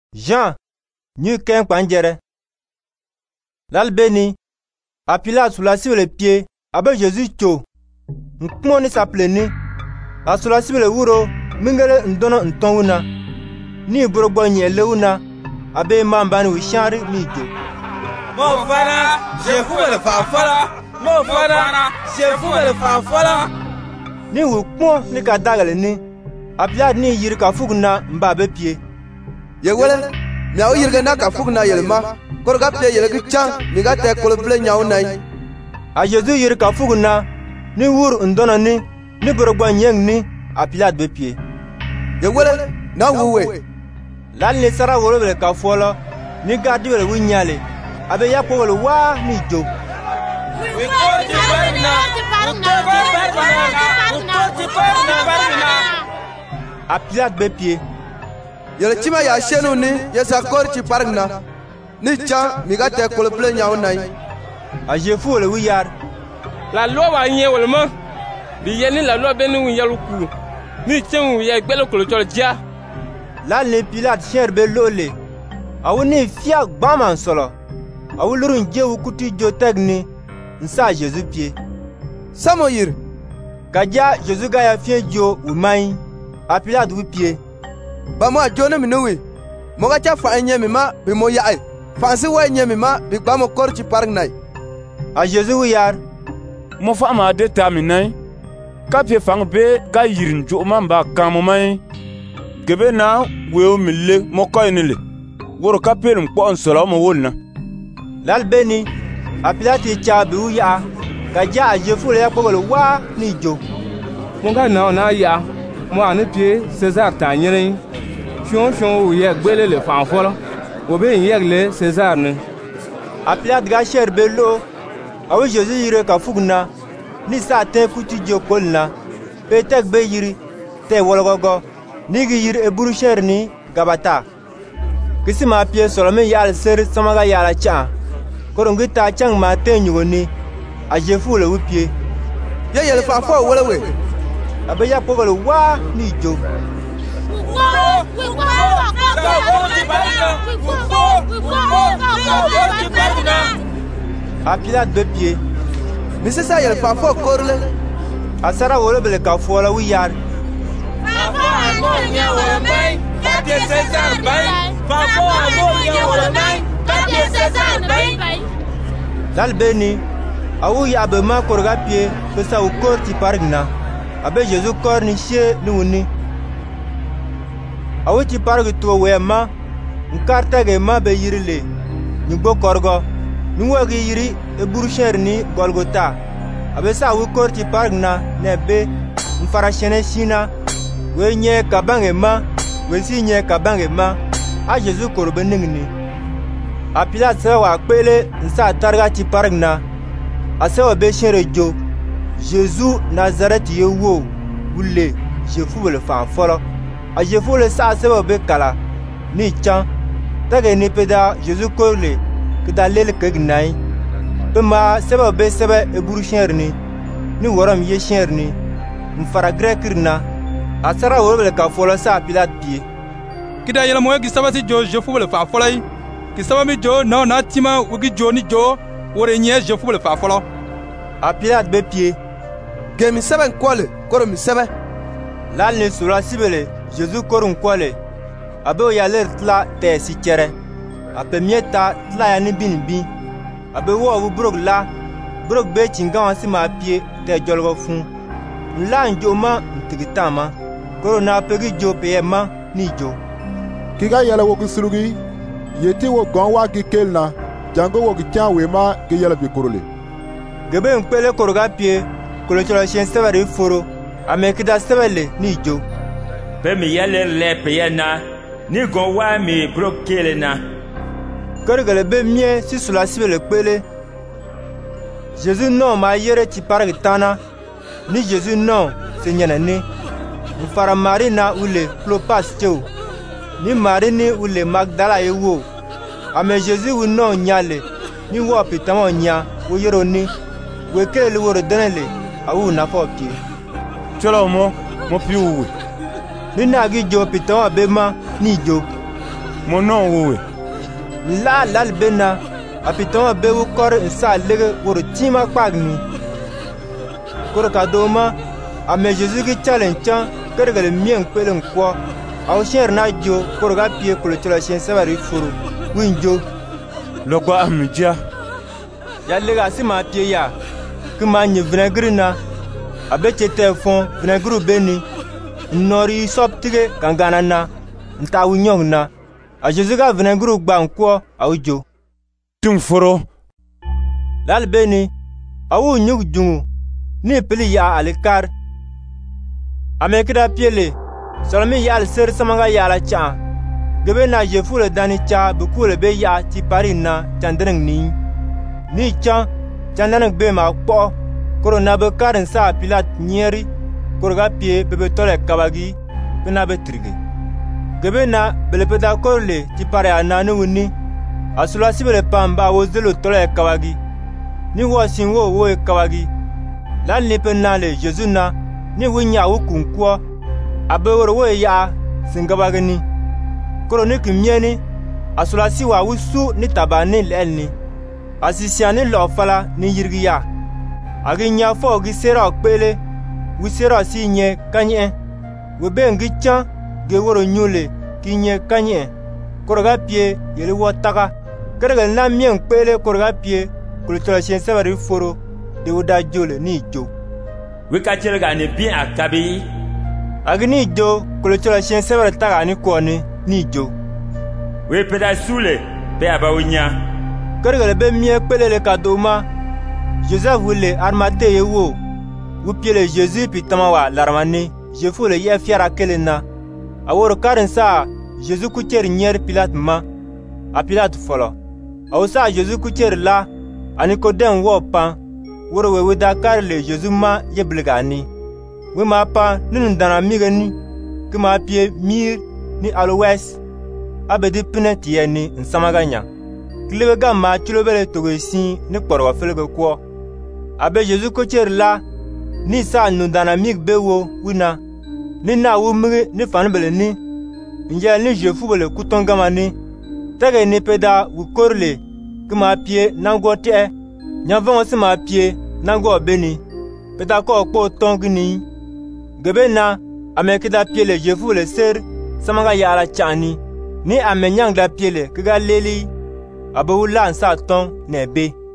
Jean nu ken kpanjere. L'albeni a Pilate sous la sur les pieds abe Jésus cho nkmo ni sapleni a sous la sur le wuro mingere ndono ntonwuna ni burogbo nyele una abe mambani wishari ni jo mo fana je fule fa fala mo fana je fule fa fala ni wukmo ni ka dagale ni a Pilate ni yiri ka fuguna mbabe pie ye wele mi aw yirga na ka fugna yelma korga pie yelga chan mi ga te kolble nyaw nay a Jésus yiri ka fuguna ni wur ndono ni burogbo nyeng ni a Pilate be pie ye wele na wuwe lan le sara woro be ka folo ni gadi wele wunyale abe ya ko wele wa ni jo we ko ti barna a Pilate be pie yele chima ya shenu ni yesa korchi pargna ni chan mi ga te kolble nyaw nay a jefu wele wiyar la loi va yen wolma bi yeni la loi benu wi yaluku ni chen wi egbele kolotol dia la le Pilate cher be lole awuni fia gbama solo awulurun jewu kuti jo tegni nsa Jésus pie samoyir kaja Jésus ga ya fie jo umai a Pilate wi pie ba mo ajone mi nowi mo ga cha fa enye mi ma bi mo yae fa si wa enye mi ma bi ba mo korchi pargnay a Jésus wiyar mo fa ma de ta mi nay ka pie fang be ga yirin jo mamba kan mo mai gebe na we mi le mo ko ni le woro ka pe m ko on solo mo wolna lalbeni a Pilate cha bi uya kaja a jefu le ya ko wa ni jo mo ga na ya mo ani pie César ta nyirin fion wo ye gbele le fan folo wo be yegle César ne a Pilate ga cher belo awo Jésus yire ka fugna ni sa te kuti jo kolna pe tek be yiri te wologogo ni gi yiri e buru cher ni gabata kisi ma pie solome yal ser samaga yala cha korongi ta chang ma te nyugoni a jefu le wupie ye yele fa fo wole we abe ya pogolo wa ni jo a Pilate be pie mi se sa yele fa fo korle a sara wolo bele ka fola wiyar lalbeni awu ya be ma korga pie ke sa u korti pargna abe Jésus kor ni she ni wuni awu ti pargi to wema nkarta ge ma be yirile ni gbo korgo ni wagi yiri e burusher ni Golgota abe sa wu korti pargna ne be mfara shene shina we nye kabange ma we si nye kabange ma a Jésus korbe ningni a Pilate sa wa pele nsa targa ti pargna a sa wa be shere jo Jésus Nazareth ye wo wule jefu le fan folo a jefu le sa wa be kala ni chan tage ni peda Jésus korle kida lele kegnai be ma seba be seba e buru sherni ni woram ye sherni mfara grekirna asara wole ka folo sa Pilate pie kida yela moye gi sabati jo jefu le fa folai ki sabami jo na tima wugi jo ni jo wore nye jefu le fa folo a Pilate be pie gemi seben kole koro mi sebe la ne sura sibele Jésus korun kole abe ya ler tla te si chere ape mieta tla ya ni bin abe wo wu brog be chinga si ma pie te jolgo fun la njoma ntigitama koro na pegi jo pe ma ni jo kiga yala wo kusulugi yeti wo gon wa gi kelna jango wo gi chanwe ma gi yala bi korole gebe npele koroga pie kolo cholo shen severi foro amekida sevele ni jo pe mi yele le pe na ni gon wa mi brokele na korgele be mie si sula sibele pele Jésus non ma yere ti pargitana ni Jésus non se nyana ni mfara Marina ule Clopas cheu ni Marini ule Magdala yewo ame Jésus wu non nyale ni wo pitamo nya wo yero ni we kele woro denele awu na fo pie cholo mo piu ni na gi jo pitamo be ma ni jo mo non wowe la lal bena apiton be wu kor sa lege wor tima kwagni kor ka doma ame Jésus ki challenge kergale mien pelen kwa aw cher na jo kor ga pie ko le chen savari furu winjo logwa amja ya lega sima pie ya kuma nye vinaigre na abe chete fon vinaigre beni nori soptige kangana na nta wunyong na a Jésus ga vinaigre gba nko awjo tum foro lal beni awu nyug jungu ni pili ya alikar amekida piele salmi ya al ser samanga ya la cha gebe na jefu le dani cha bukule be ya ti parina chandreng ni cha chandreng be ma po korona be karin sa pilat nyeri korga pie bebe tole kabagi pena be trige gebe na belepeda korle ti pare ananu wuni asula sibele pamba wozelo tole kabagi ni wasin wo kabagi lan ni penale Jésus na ni winya wukunkwo abeworo wo ya singabagani koroni kimyeni asula siwa wusu ni tabani lelni asisiani lo fala ni yirgiya aginya fo gi sera okpele wi sera sinye kanye we bengi cha ge woro nyule kinye kanye koroga pie yele wotaka kerega na mien kpele koroga pie kulitola chen sabari foro de woda jole ni jo we ka cherga ne bien akabi agni jo kulitola chen sabari taga ni koni ni jo we peda sule be abawunya kerega be mie kpele le kadoma Joseph wule armate yewo wu piele Jésus pitama wa larmani je fule ye fiara kelena aworo karin sa Jésus kucher nyer Pilate ma a Pilate folo awsa Jésus kucher la ani kodem wo pan woro we da karle Jésus ma yebligani we ma pa nunu dana migani kuma pie mir ni alowes abedi pineti yani nsamaganya klebe gamma chilobele togosin ni kporwa felege kwo abe Jésus kucher la ni sa nu dana mig bewo wina ni na wu migi ni fanbele ni nje ni jefu bele kutongama ni tege ni peda wu korle kuma pie nango te nyavon si ma pie nango beni peda ko okpo tongni gebe na amekida pie le jefu le ser samanga yala chani ni amenyang da pie le kiga leli abe wula nsa tong nebe